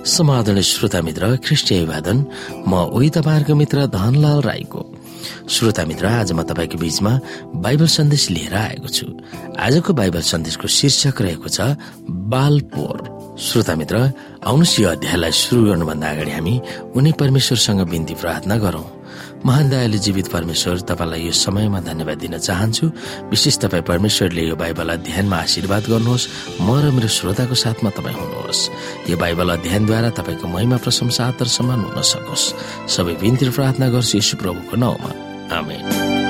समाधान श्रोता मित्र ख्रिस्टीय अभिवादन। म उही तपाईहरुको मित्र धनलाल राईको। श्रोता मित्र, आज म तपाईको बीचमा बाइबल सन्देश लिएर आएको छु। आजको बाइबल सन्देशको शीर्षक रहेको छ बाल पोर। श्रोता मित्र, आउनुहोस् यो अध्यायलाई सुरु गर्नुभन्दा अगाडि हामी उनी परमेश्वरसँग बिन्ती प्रार्थना गरौं। महान दयालु जीवित परमेश्वर, तपाईलाई यो समयमा धन्यवाद दिन चाहन्छु। विशेष तपाई परमेश्वरले यो बाइबल अध्ययनमा आशीर्वाद गर्नुहोस्। म र मेरो श्रोताको साथमा तपाई हुनुहोस्। यो बाइबल अध्ययनद्वारा तपाईको महिमा प्रशंसा आदर सम्मान हुन सकोस्। सबै बिन्ती प्रार्थना गर्छु येशू प्रभुको नाउँमा, आमेन।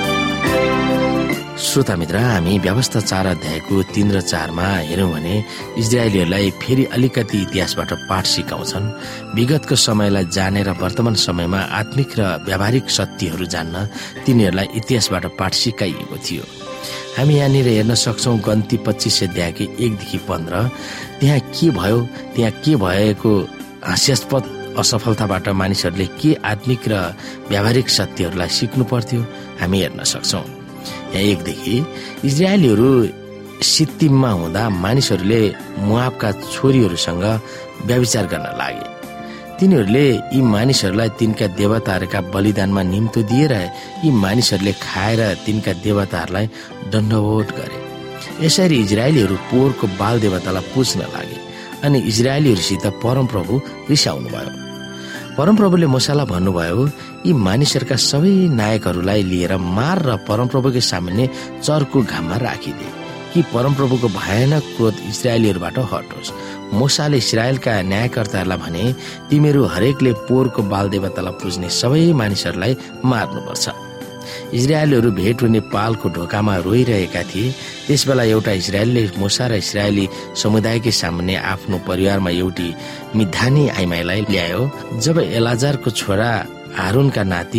श्रोता मित्र, हामी व्यवस्था 4 अध्यायको 3 र 4 मा हेर्यौं भने इजरायलीहरूलाई फेरि अलिकति इतिहासबाट पाठ सिकाउँछन्। विगतको समयलाई जानेर वर्तमान समयमा आत्मिक र व्यावहारिक सत्यहरू जान्न तिनीहरूलाई इतिहासबाट पाठ सिकाइएको थियो। हामी यहाँनिर हेर्न सक्छौं गन्ती 25 अध्यायको 1 देखि 15। त्यहाँ के भयो, त्यहाँ के भएको हास्यास्पद असफलताबाट मानिसहरूले के आत्मिक र व्यावहारिक सत्यहरूलाई सिक्नु पर्थ्यो हामी हेर्न सक्छौं। यहाँ 1 देखि इजरायलीहरू सित्तिममा हुँदा मानिसहरूले मोआबका छोरीहरूसँग व्यभिचार गर्न लागे। तिनीहरूले यी मानिसहरूलाई तिनका देवताहरूका बलिदानमा निम्तो दिएर यी मानिसहरूले खाएर तिनका देवताहरूलाई दण्डवोट गरे। यसरी इजरायलीहरू पोरको बाल देवतालाई पुज्न लागे अनि इजरायलीहरूसित परमप्रभु रिसाउनु भयो। परमप्रभुले मूसालाई भन्नुभयो, यी मानिसहरूका सबै नायकहरूलाई लिएर मार र परमप्रभुको सामुन्ने चर्को घाममा राखिदे कि परमप्रभुको भयानक क्रोध इजरायलीहरूबाट हटोस्। मूसाले इजरायलका न्यायकर्ताहरूलाई भने, तिमीहरू हरेकले पोरको बाल देवतालाई पुज्ने सबै मानिसहरूलाई मार्नुपर्छ। इजरायलीहरू भेट हुने पालको ढोकामा रोइरहेका थिए। त्यसबेला एउटा इजरायलले मूसा र इजरायली समुदायकै सामुन्ने आफ्नो परिवारमा एउटी मिद्यानी आइमाईलाई ल्यायो। जब एलाजारको छोरा हारूनका नाति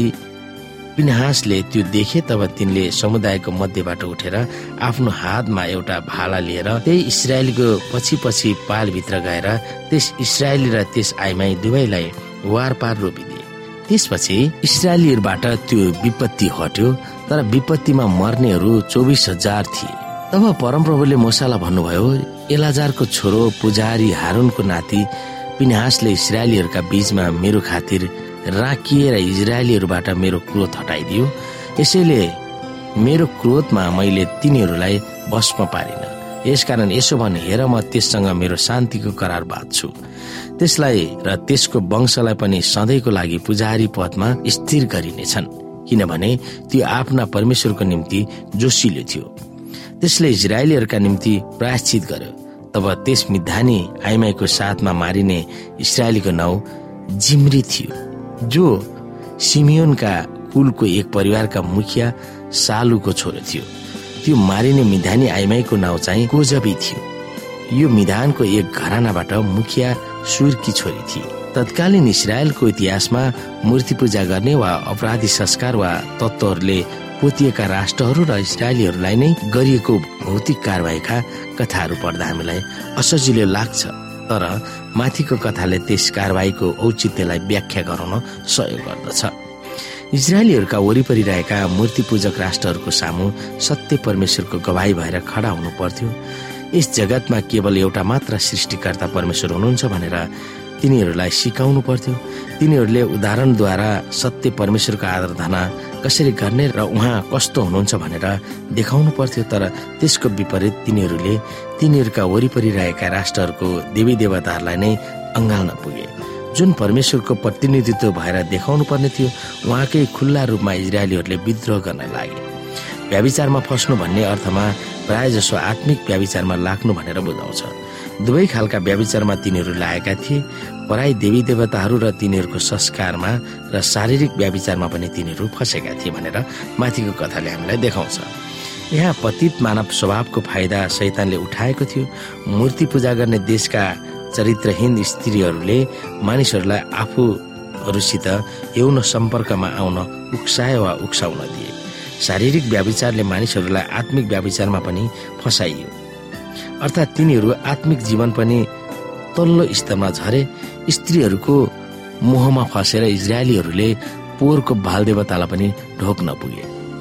फिनेहासले त्यो देखे तब तिनले समुदायको मध्यबाट उठेर आफ्नो हातमा एउटा भाला लिएर त्यही इजरायलीको पछि पछि पालभित्र गएर त्यस इजरायली र त्यस आइमाई दुवैलाई वारपार रोपिदिए। त्यसपछि इजरायलीहरूबाट त्यो विपत्ति हट्यो, तर विपत्तिमा मर्नेहरू 24,000 थिए। तब परमप्रभुले मूसालाई भन्नुभयो, एलाजारको छोरो पुजारी हारूनको नाति फिनेहासले इजरायलीहरूका बीचमा मेरो खातिर राखिएर इजरायलीहरूबाट मेरो क्रोध हटाइदियो। यसैले मेरो क्रोधमा मैले तिनीहरूलाई वशमा पारिन। यसकारण यसो भन्, हेर म त्यससँग मेरो शान्तिको करार बाँध्छु। त्यसलाई र त्यसको वंशलाई पनि सधैँको लागि पुजारी पदमा स्थिर गरिनेछन्, किनभने त्यो आफ्ना परमेश्वरको निम्ति जोसिलो थियो। त्यसले इजरायलीहरूका निम्ति प्रायश्चित गर्यो। तब त्यस मिद्यानी आइमाईको साथमा मारिने इजरायलीको नाउँ जिम्री थियो, जो सिमियोनका कुलको एक परिवारका मुखिया सालुको छोरो थियो। त्यो मारिने मिद्यानी आइमाईको नाउँ चाहिँ कोजबी थियो। यो मिधानको एक घरानाबाट मुखिया सुरकी छोरी थिए। तत्कालीन इजरायलको इतिहासमा मूर्ति पूजा गर्ने वा अपराधी संस्कार वा तत्त्वहरूले पोतिएका राष्ट्रहरू र इजरायलीहरूलाई नै गरिएको भौतिक कारबाहीका कथाहरू पढ्दा हामीलाई असजिलो लाग्छ, तर माथिको कथाले त्यस कारबाहीको औचित्यलाई व्याख्या गराउन सहयोग गर्दछ। इजरायलीहरूका वरिपरि रहेका मूर्ति पूजक राष्ट्रहरूको सामु सत्य परमेश्वरको गवाही भएर खडा हुनु पर्थ्यो। यस जगतमा केवल एउटा मात्र सृष्टिकर्ता परमेश्वर हुनुहुन्छ भनेर तिनीहरूलाई सिकाउनु पर्थ्यो। तिनीहरूले उदाहरणद्वारा सत्य परमेश्वरको आराधना कसरी गर्ने र उहाँ कस्तो हुनुहुन्छ भनेर देखाउनु पर्थ्यो। तर त्यसको विपरीत तिनीहरूले तिनीहरूका वरिपरि रहेका राष्ट्रहरूको देवी देवताहरूलाई नै अँगाल्न पुगे, जुन परमेश्वरको प्रतिनिधित्व भएर देखाउनु पर्ने थियो। उहाँकै खुल्ला रूपमा इजरायलीहरूले विद्रोह गर्न लागे। व्याभिचारमा फस्नु भन्ने अर्थमा प्राय जसो आत्मिक व्याभिचारमा लाग्नु भनेर बुझाउँछ। दुवै खालका व्याभिचारमा तिनीहरू लागेका थिए। पराई देवी देवताहरू र तिनीहरूको संस्कारमा र शारीरिक व्याभिचारमा पनि तिनीहरू फसेका थिए भनेर माथिको कथाले हामीलाई देखाउँछ। यहाँ पतित मानव स्वभावको फाइदा शैतानले उठाएको थियो। मूर्ति पूजा गर्ने देशका चरित्रहीन स्त्रीहरूले मानिसहरूलाई आफूहरूसित यौन सम्पर्कमा आउन उक्साए वा उक्साउन दिए। शारीरिक व्याभिचारले मानिसहरूलाई आत्मिक व्याभिचारमा पनि फसाइयो, अर्थात् तिनीहरू आत्मिक जीवन पनि तल्लो स्तरमा झरे। स्त्रीहरूको मोहमा फसेर इजरायलीहरूले पोरको बाल देवतालाई पनि ढोक्न पुगे।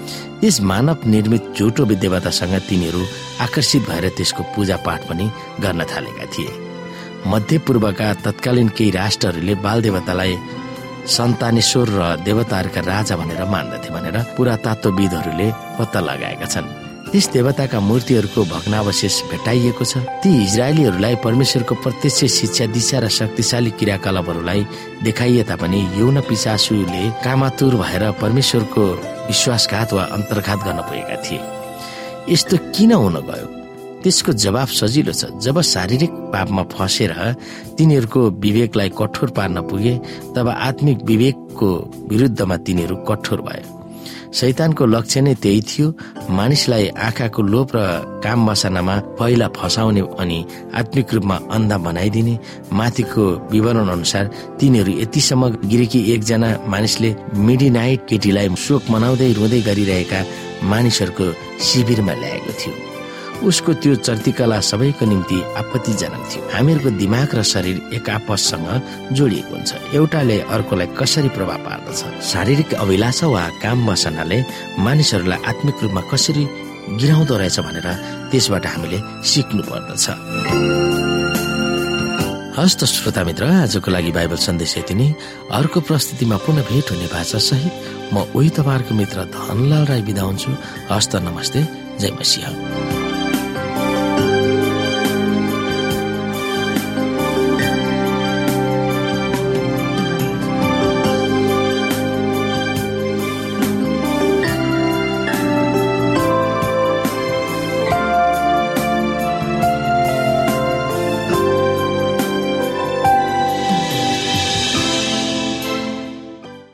यस मानव निर्मित झुटो देवतासँग तिनीहरू आकर्षित भएर त्यसको पूजा पाठ पनि गर्न थालेका थिए। मध्यपूर्वका तत्कालीन केही राष्ट्रहरूले बाल देवतालाई सन्तानेश्वर र देवताहरूका राजा भनेर मान्दथे भनेर पुरातत्वविदहरूले पत्ता लगाएका छन्। त्यस देवताका मूर्तिहरूको भग्नावशेष भेटाइएको छ। ती इजरायलीहरूलाई परमेश्वरको प्रत्यक्ष शिक्षा, दिशा र शक्तिशाली क्रियाकलापहरूलाई देखाइए तापनि यौन पिशाचुले कामातुर भएर परमेश्वरको विश्वासघात वा अन्तर्घात गर्न पुगेका थिए। यस्तो किन हुन गयो? त्यसको जवाब सजिलो छ। जब शारीरिक पापमा फसेर तिनीहरूको विवेकलाई कठोर पार्न पुगे तब आत्मिक विवेकको विरुद्धमा तिनीहरू कठोर भयो। शैतानको लक्ष्य नै त्यही थियो, मानिसलाई आँखाको लोभ र काम वासनामा पहिला फसाउने अनि आत्मिक रूपमा अन्धा बनाइदिने। माथिको विवरण अनुसार तिनीहरू यतिसम्म गिरे कि एकजना मानिसले मिडनाइट केटीलाई शोक मनाउँदै रुँदै गरिरहेका मानिसहरूको शिविरमा ल्याएको थियो। उसको त्यो चर्तिकला सबैको निम्ति आपत्तिजनक थियो। हामीहरूको दिमाग र शरीर एक आपससँग जोडिएको हुन्छ। एउटाले अर्कोलाई कसरी प्रभाव पार्दछ? शारीरिक अभिलाषा वा काम वासनाले मानिसहरूलाई आत्मिक रूपमा कसरी गिराउँदो रहेछ भनेर त्यसबाट हामीले सिक्नु पर्दछ। हस्त श्रोता मित्र, आजको लागि बाइबल सन्देश यति नै। अर्को प्रस्तुतिमा पुनः भेट हुने भाषा सहित म उही तपाईँहरूको मित्र धनलाल राई बिदा हुन्छु। हस्त नमस्ते, जय मसीह।